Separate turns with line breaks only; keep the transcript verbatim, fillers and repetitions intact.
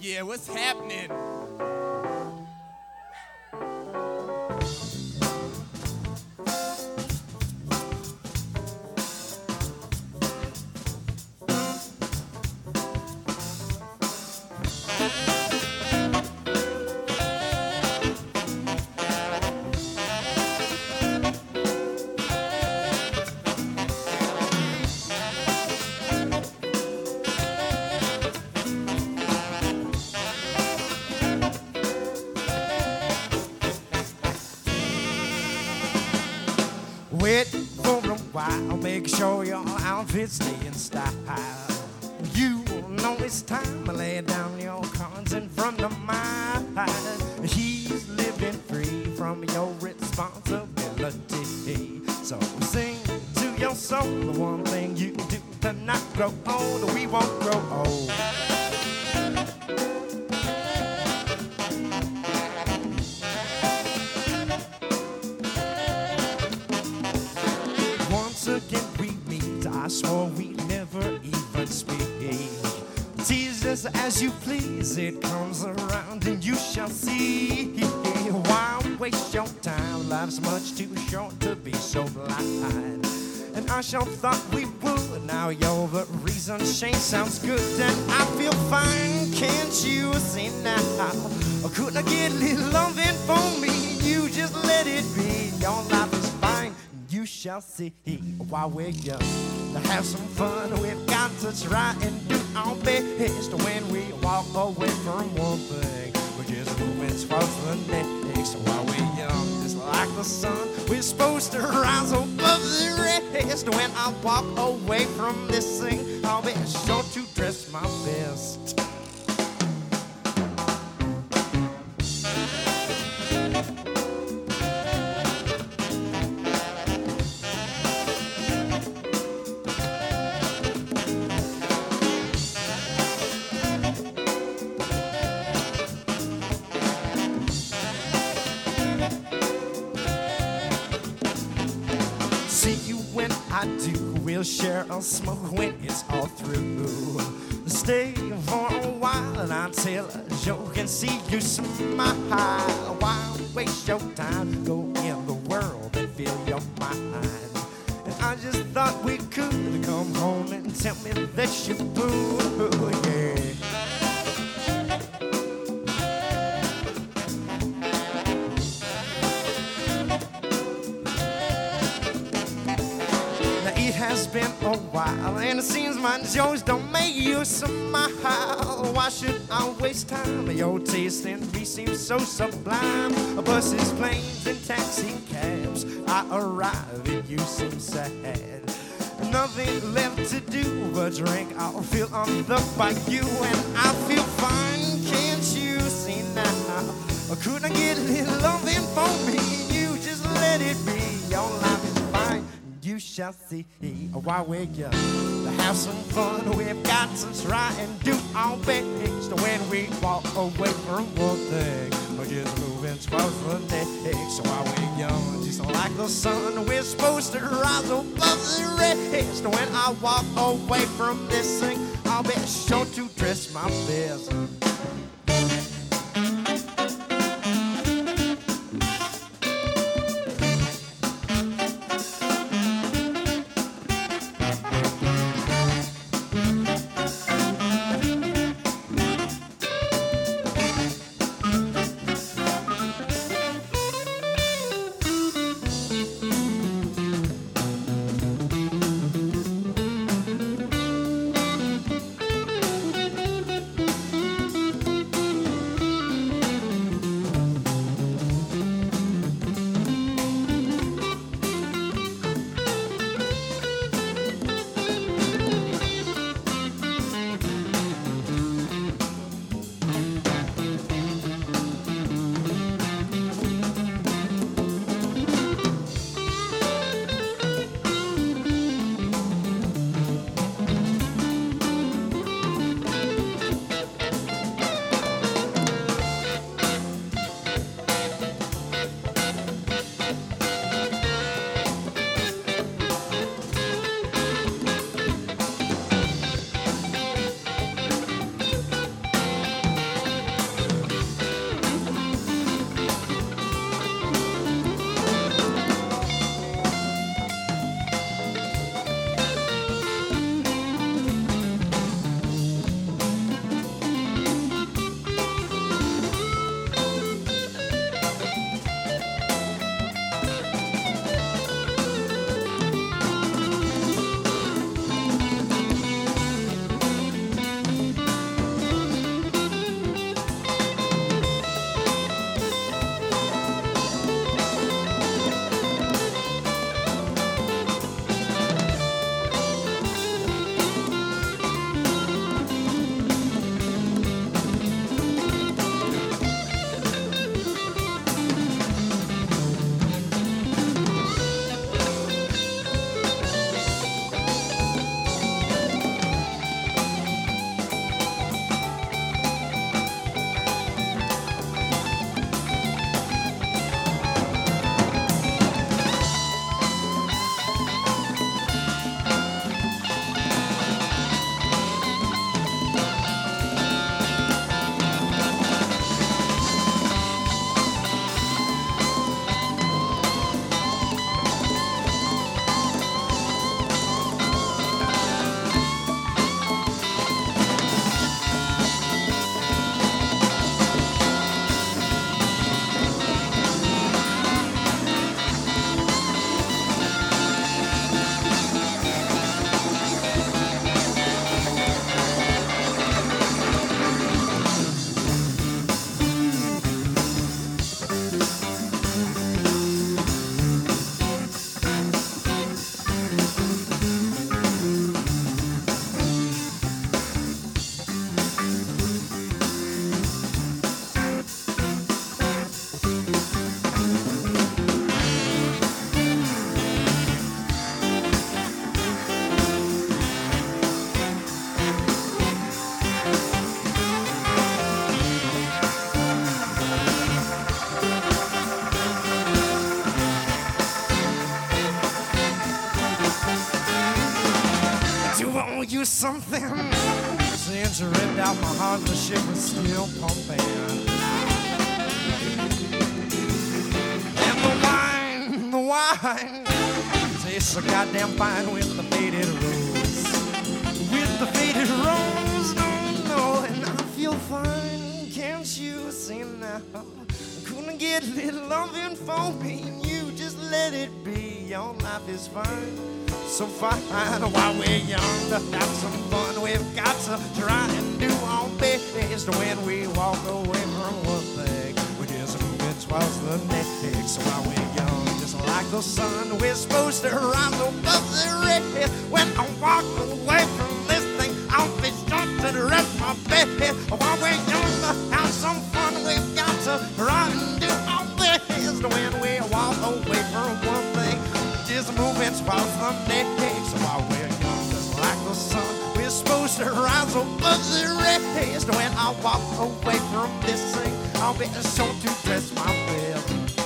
Yeah, what's happening?
Wait for a while, make sure your outfits stay in style. You know it's time to lay down your cards in front of mine. He's living free from your responsibility. So sing to your soul the one thing you can do to not grow old. We won't grow old. Once again we meet, I swore we'd never even speak. Tease us as you please, it comes around and you shall see. Why waste your time? Life's much too short to be so blind. And I sure thought we would, now you're the reason. Shane sounds good and I feel fine. Can't you see now? Couldn't I get a little loving for me? You just let it be. Your life is fine. You shall see while we're young. To have some fun, we've got to try and do our best. When we walk away from one thing, we're just moving towards the next. While we're young, just like the sun, we're supposed to rise above the rest. When I walk away from this thing, I'll be sure to dress my best. See you when I do, we'll share a smoke when it's all through. Stay for a while and I'll tell a joke and see you smile. Why waste your time? Go in the world and fill your mind. And I just thought we could come home and tell me that you boo, yeah. It has been a while, and it seems my jokes don't make you smile. Why should I waste time? Your taste in me seems so sublime. Buses, planes, and taxi cabs, I arrive and you seem sad. Nothing left to do but drink. I'll feel on the bayou, and I feel fine. Can't you see now? Couldn't I get a little loving for me? You just let it be. Your life is fine. You shall see while we're young. To have some fun, we've got to try and do our best. When we walk away from one thing, we're just moving towards the next. While we're young, just like the sun, we're supposed to rise above the rest. When I walk away from this thing, I'll be sure to dress my best. something. Since you ripped out my heart, the ship was still pumping. And the wine, the wine tastes so goddamn fine with the faded rose. With the faded rose, no, no, and I feel fine. Can't you see now? Couldn't get a little loving for me, and you just let it be. Your life is fine, so fine. While we're young, to have some fun, we've got to try and do our best. When we walk away from one thing, we just move it towards the next. So while we're young, just like the sun, we're supposed to rise above the red. When I walk away from this thing, I'll be stuck to the rest of my bed. While we're young, to have some fun, we've got to try and do our best. When we walk away from one thing, just moving towards the next. So while we're young, just like the sun, we're supposed to rise above the rest. When I walk away from this thing, I'll be sure to dress my best.